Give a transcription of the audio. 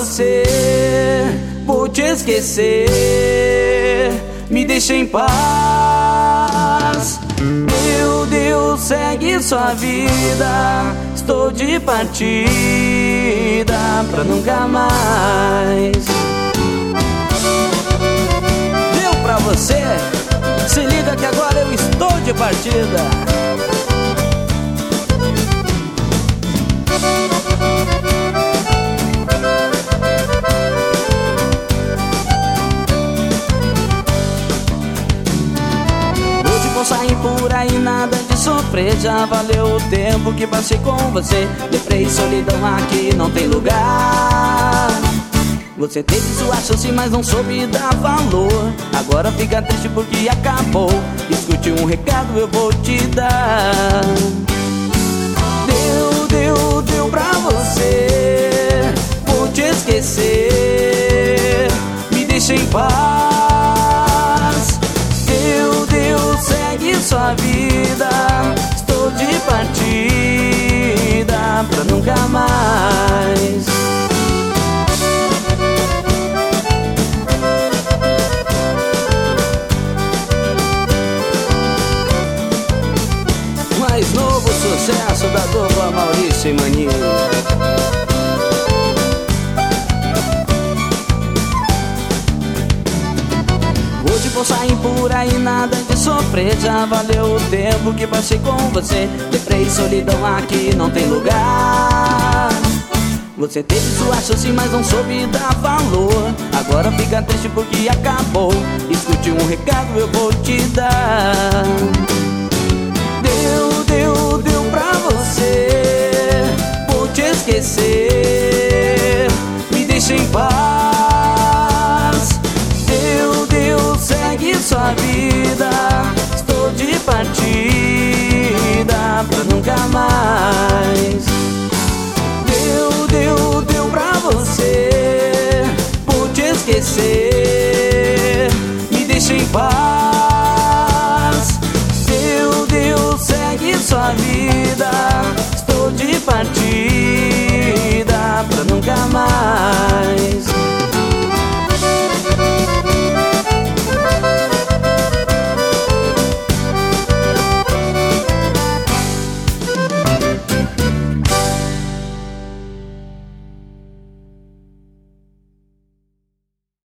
você, vou te esquecer, me deixa em paz. Meu Deus, segue sua vida, estou de partida pra nunca mais. Deu pra você? Se liga que agora eu estou de partida. Hoje vou sair por aí, nada de sofrer. Já valeu o tempo que passei com você. Deprei solidão, aqui não tem lugar. Você teve sua chance, mas não soube dar valor. Agora fica triste porque acabou. Escute um recado, eu vou te dar. Deu pra você, vou te esquecer, me deixa em paz. Deu, segue sua vida, estou de partida pra nunca mais. Mais novo sucesso da dupla Maurício e Maninho. Hoje vou sair por aí, nada de sofrer. Já valeu o tempo que passei com você. Deprei solidão, aqui não tem lugar. Você teve sua chance, mas não soube dar valor. Agora fica triste porque acabou. Escute um recado, eu vou te dar. Deu pra você, vou te esquecer, me deixa em paz. Deu, segue sua vida, estou de partida pra nunca mais.